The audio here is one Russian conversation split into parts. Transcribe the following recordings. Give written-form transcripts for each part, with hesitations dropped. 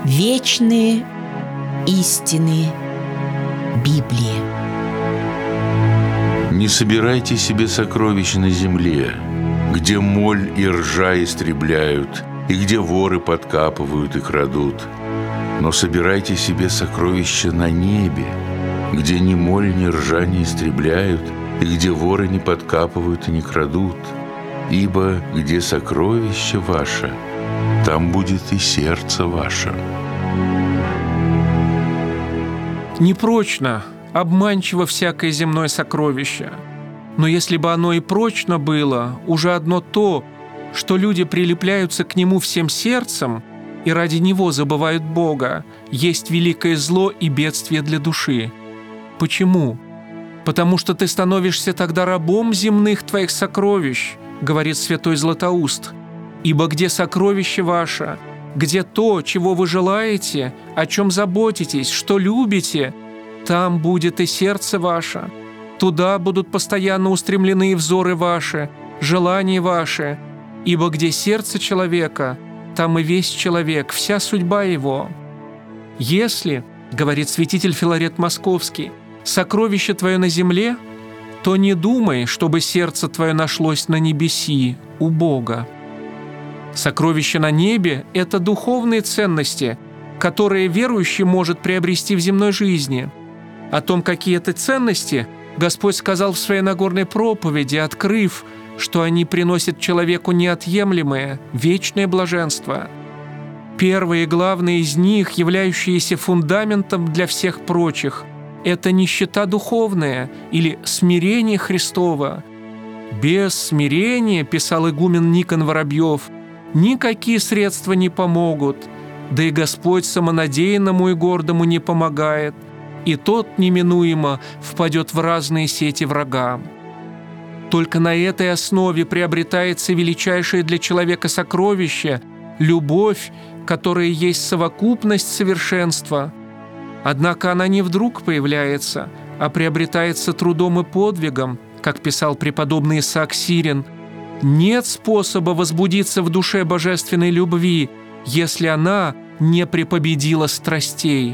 Вечные истины Библии. Не собирайте себе сокровищ на земле, где моль и ржа истребляют, и где воры подкапывают и крадут. Но собирайте себе сокровища на небе, где ни моль, ни ржа не истребляют, и где воры не подкапывают и не крадут. Ибо где сокровище ваше, там будет и сердце ваше. Непрочно, обманчиво всякое земное сокровище. Но если бы оно и прочно было, уже одно то, что люди прилепляются к нему всем сердцем и ради него забывают Бога, есть великое зло и бедствие для души. Почему? Потому что ты становишься тогда рабом земных твоих сокровищ, говорит святой Златоуст. Ибо где сокровище ваше, где то, чего вы желаете, о чем заботитесь, что любите, там будет и сердце ваше. Туда будут постоянно устремлены взоры ваши, желания ваши. Ибо где сердце человека, там и весь человек, вся судьба его. Если, говорит святитель Филарет Московский, сокровище твое на земле, то не думай, чтобы сердце твое нашлось на небеси, у Бога. Сокровище на небе – это духовные ценности, которые верующий может приобрести в земной жизни. О том, какие это ценности, Господь сказал в своей Нагорной проповеди, открыв, что они приносят человеку неотъемлемое, вечное блаженство. Первое и главное из них, являющееся фундаментом для всех прочих, это нищета духовная или смирение Христово. «Без смирения, – писал игумен Никон Воробьев, – никакие средства не помогут, да и Господь самонадеянному и гордому не помогает, и тот неминуемо впадет в разные сети врага». Только на этой основе приобретается величайшее для человека сокровище – любовь, которая есть совокупность совершенства. Однако она не вдруг появляется, а приобретается трудом и подвигом, как писал преподобный Исаак Сирин. Нет способа возбудиться в душе божественной любви, если она не препобедила страстей.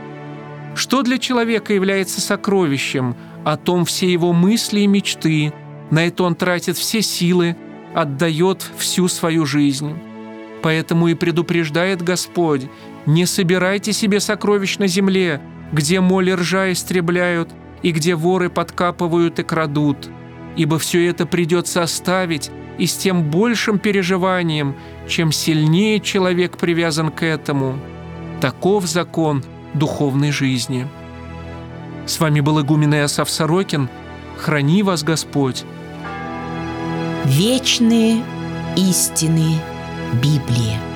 Что для человека является сокровищем? О том все его мысли и мечты. На это он тратит все силы, отдает всю свою жизнь. Поэтому и предупреждает Господь: не собирайте себе сокровищ на земле, где моль и ржа истребляют, и где воры подкапывают и крадут. Ибо все это придется оставить, и с тем большим переживанием, чем сильнее человек привязан к этому. Таков закон духовной жизни. С вами был игумен Иосаф Сорокин. Храни вас Господь. Вечные истины Библии.